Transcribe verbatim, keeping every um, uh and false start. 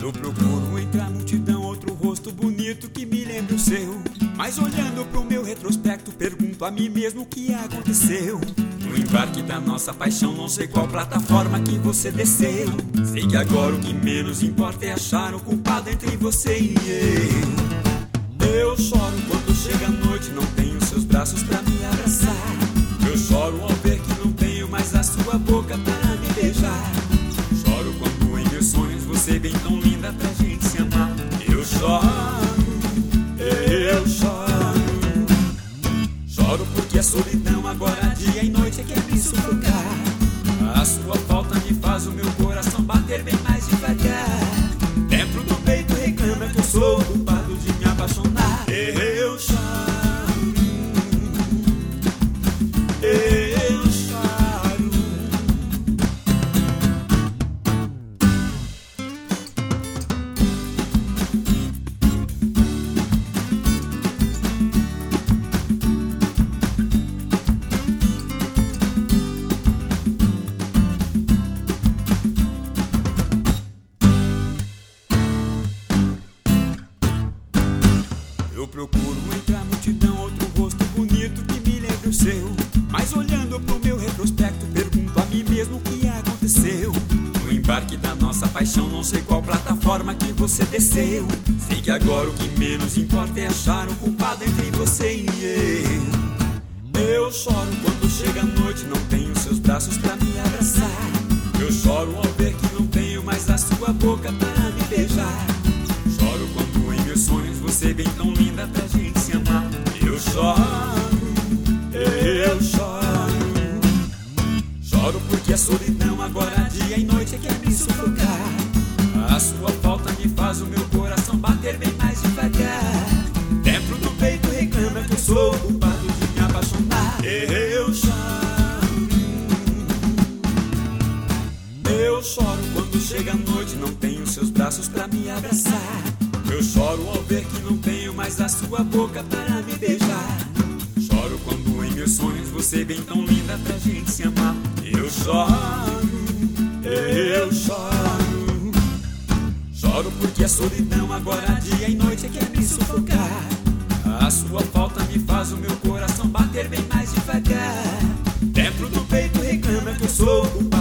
Eu procuro entre a multidão outro rosto bonito que me lembre o seu. Mas olhando pro meu retrospecto, pergunto a mim mesmo o que aconteceu. No embarque da nossa paixão, não sei qual plataforma que você desceu. Sei que agora o que menos importa é achar o culpado entre você e eu. Eu choro quando chega a noite, não tenho seus braços pra me abraçar. Eu choro ao ver que não tenho mais a sua boca para me beijar. Choro quando em meus sonhos você vem tão linda pra gente se amar. Eu choro, eu choro. Choro porque a solidão agora dia e noite quer me sufocar. A sua falta me faz o meu coração bater bem mais devagar. Dentro do peito reclama que eu sou o culpado de me apaixonar. Eu choro, eu choro. Eu procuro entre a multidão outro rosto bonito que me lembre o seu. Mas olhando pro meu retrospecto, pergunto a mim mesmo o que aconteceu. No embarque da nossa paixão, não sei qual plataforma que você desceu. Sei que agora o que menos importa é achar o culpado entre você e eu. Eu choro quando chega a noite, não tenho seus braços pra me abraçar. Eu choro ao ver que não tenho mais a sua boca para me beijar. Choro quando em meus sonhos você vem tão linda pra gente se amar. Eu choro, eu choro. Choro porque a solidão agora dia e noite quer me sufocar. A sua falta me faz o meu coração bater bem mais devagar. Dentro do peito reclama que eu sou o culpado de me apaixonar. Eu choro, eu choro quando chega a noite, não tenho seus braços pra me abraçar. Eu choro ao ver que não tenho mais a sua boca para me beijar. Choro quando em meus sonhos você vem tão linda pra gente se amar. Eu choro, eu choro. Choro porque a solidão agora dia e noite quer me sufocar. A sua falta me faz o meu coração bater bem mais devagar. Dentro do peito reclama que eu sou o